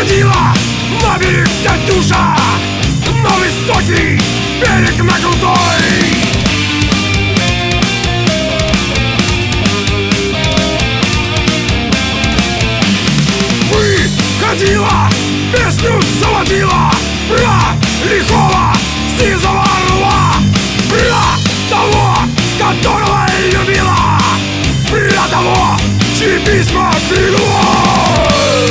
Выходила на берег Катюша, на высокий берег, на крутой. Выходила, песню заводила про лихого сизого орла, про того, которого любила, про того, чьи письма берегла.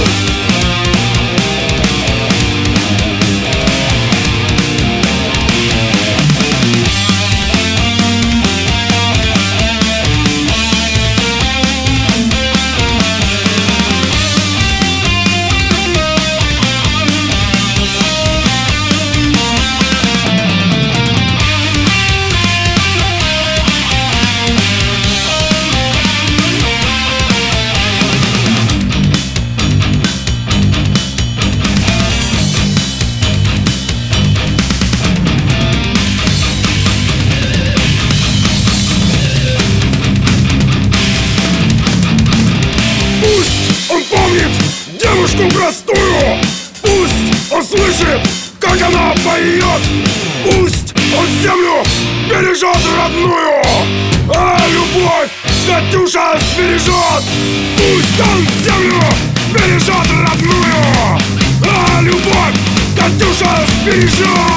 Девушку простую, пусть он слышит, как она поет, пусть он землю бережет родную, а любовь Катюша сбережет. Пусть он землю бережет родную, а любовь Катюша сбережет.